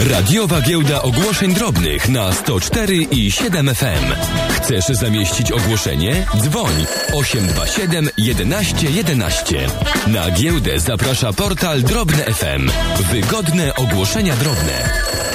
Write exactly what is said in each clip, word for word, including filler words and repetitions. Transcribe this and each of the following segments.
Radiowa Giełda Ogłoszeń Drobnych na sto cztery i siedem F M. Chcesz zamieścić ogłoszenie? Dzwoń osiem dwa siedem jedenaście jedenaście. Na giełdę zaprasza portal Drobne F M. Wygodne ogłoszenia drobne.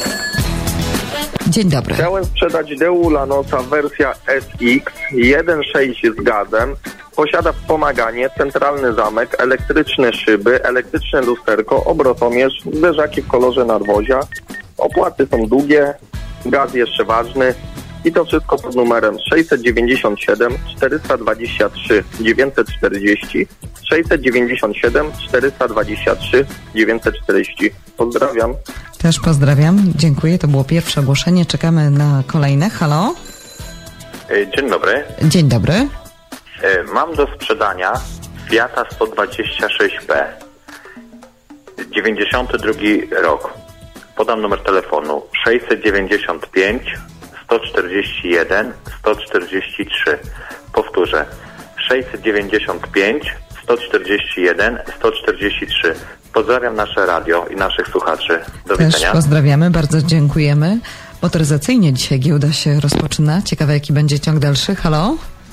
Dzień dobry. Chciałem sprzedać Deu Lanosa wersja S X jeden sześć z gazem. Posiada wspomaganie, centralny zamek, elektryczne szyby, elektryczne lusterko, obrotomierz, zderzaki w kolorze nadwozia. Opłaty są długie, gaz jeszcze ważny i to wszystko pod numerem sześćset dziewięćdziesiąt siedem czterysta dwadzieścia trzy dziewięćset czterdzieści, sześćset dziewięćdziesiąt siedem czterysta dwadzieścia trzy dziewięćset czterdzieści. Pozdrawiam. Też pozdrawiam, dziękuję. To było pierwsze ogłoszenie, czekamy na kolejne. Halo? Dzień dobry. Dzień dobry. Mam do sprzedania Fiata sto dwadzieścia sześć P. dziewięćdziesiąty drugi rok. Podam numer telefonu sześćset dziewięćdziesiąt pięć sto czterdzieści jeden sto czterdzieści trzy. Powtórzę. sześćset dziewięćdziesiąt pięć sto czterdzieści jeden sto czterdzieści trzy. Pozdrawiam nasze radio i naszych słuchaczy. Do Też widzenia. pozdrawiamy, bardzo dziękujemy. Motoryzacyjnie dzisiaj giełda się rozpoczyna. Ciekawe, jaki będzie ciąg dalszy. Halo?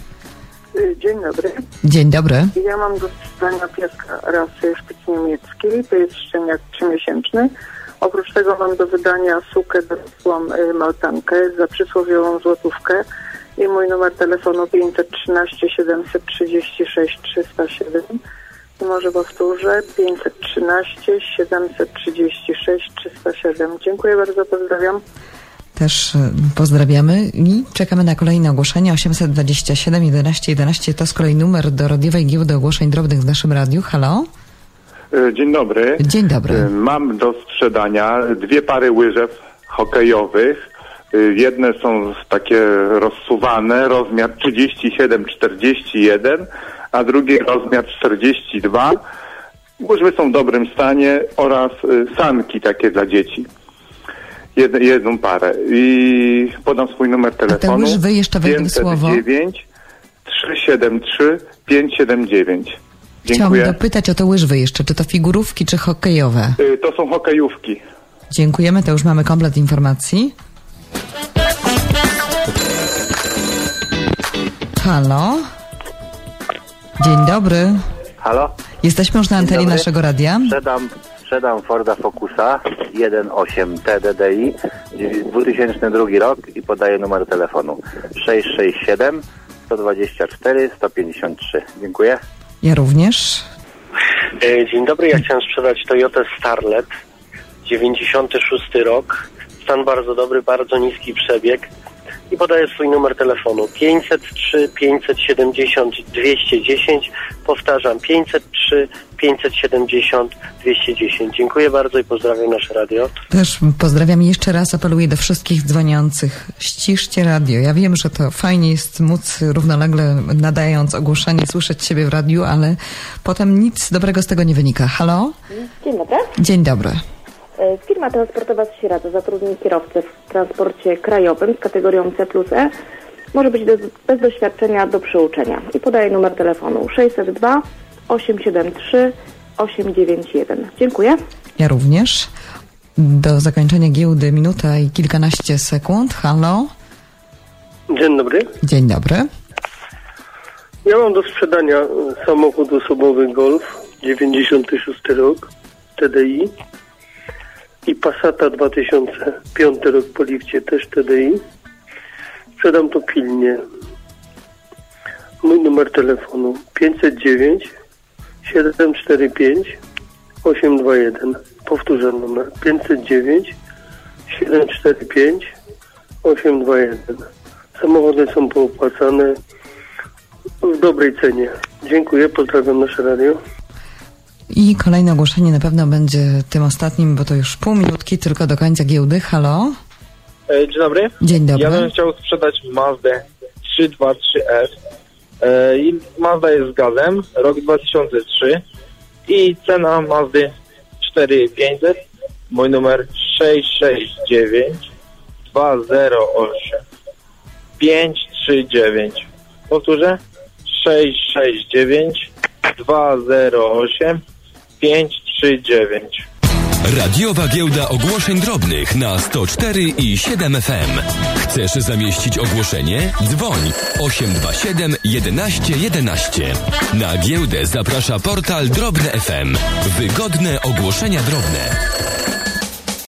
Dzień dobry. Dzień dobry. Ja mam do sprzedania pieska rasy szpic niemieckiej. To jest szczeniak trzymiesięczny. Oprócz tego mam do wydania sukę dorosłą maltankę za przysłowiową złotówkę i mój numer telefonu pięćset trzynaście siedemset trzydzieści sześć trzysta siedem. I może powtórzę, pięćset trzynaście siedemset trzydzieści sześć trzysta siedem. Dziękuję bardzo, pozdrawiam. Też pozdrawiamy i czekamy na kolejne ogłoszenia. osiemset dwadzieścia siedem jedenaście jedenaście to z kolei numer do radiowej giełdy ogłoszeń drobnych w naszym radiu. Halo? Dzień dobry. Dzień dobry. Mam do sprzedania dwie pary łyżew hokejowych. Jedne są takie rozsuwane, rozmiar trzydzieści siedem czterdzieści jeden, a drugie rozmiar czterdzieści dwa. Łyżwy są w dobrym stanie oraz sanki takie dla dzieci. Jed, jedną parę. I podam swój numer telefonu. A te łyżwy jeszcze wejdę w słowo. pięćset dziewięć trzysta siedemdziesiąt trzy pięćset siedemdziesiąt dziewięć. Dziękuję. Chciałam dopytać o te łyżwy jeszcze. Czy to figurówki, czy hokejowe? Y, to są hokejówki. Dziękujemy, to już mamy komplet informacji. Halo? Dzień dobry. Halo? Jesteśmy już na antenie naszego radia. Sprzedam, sprzedam Forda Focusa jeden osiem T D D I, dwa tysiące drugi rok i podaję numer telefonu sześćset sześćdziesiąt siedem sto dwadzieścia cztery sto pięćdziesiąt trzy. Dziękuję. Ja również. Dzień dobry, ja chciałem sprzedać Toyota Starlet, dziewięćdziesiąty szósty rok, stan bardzo dobry, bardzo niski przebieg i podaję swój numer telefonu pięćset trzy pięćset siedemdziesiąt dwieście dziesięć, powtarzam pięćset trzy pięćset siedemdziesiąt dwieście dziesięć. Dziękuję bardzo i pozdrawiam nasze radio. Też pozdrawiam i jeszcze raz apeluję do wszystkich dzwoniących. Ściszcie radio. Ja wiem, że to fajnie jest móc równolegle nadając ogłoszenie słyszeć siebie w radiu, ale potem nic dobrego z tego nie wynika. Halo? Dzień dobry. Dzień dobry. Firma transportowa z Sieradza zatrudni kierowcę w transporcie krajowym z kategorią C plus E. Może być bez, bez doświadczenia do przyuczenia. I podaję numer telefonu sześćset dwa osiemset siedemdziesiąt trzy osiemset dziewięćdziesiąt jeden. Dziękuję. Ja również. Do zakończenia giełdy minuta i kilkanaście sekund. Halo? Dzień dobry. Dzień dobry. Ja mam do sprzedania samochód osobowy Golf, dziewięćdziesiąty szósty rok, T D I i Passata dwa tysiące piąty rok po lifcie, też T D I. Sprzedam to pilnie. Mój numer telefonu pięćset dziewięć siedem cztery pięć osiem dwa jeden. Powtórzę numer pięćset dziewięć siedem cztery pięć osiem dwa jeden. Samochody są poopłacane w dobrej cenie. Dziękuję, pozdrawiam nasze radio. I kolejne ogłoszenie na pewno będzie tym ostatnim, bo to już pół minutki tylko do końca giełdy. Halo? Dzień dobry. Dzień dobry. Ja bym chciał sprzedać Mazdę trzysta dwadzieścia trzy F. I Mazda jest z gazem, rok dwa tysiące trzeci i cena Mazdy cztery tysiące pięćset. Mój numer sześć sześć dziewięć dwa zero osiem pięć trzy dziewięć. Powtórzę sześć sześć dziewięć dwa zero osiem pięć trzy dziewięć. Radiowa Giełda Ogłoszeń Drobnych na sto cztery i siedem F M. Chcesz zamieścić ogłoszenie? Dzwoń osiem dwa siedem jedenaście jedenaście. Na giełdę zaprasza portal Drobne F M. Wygodne ogłoszenia drobne.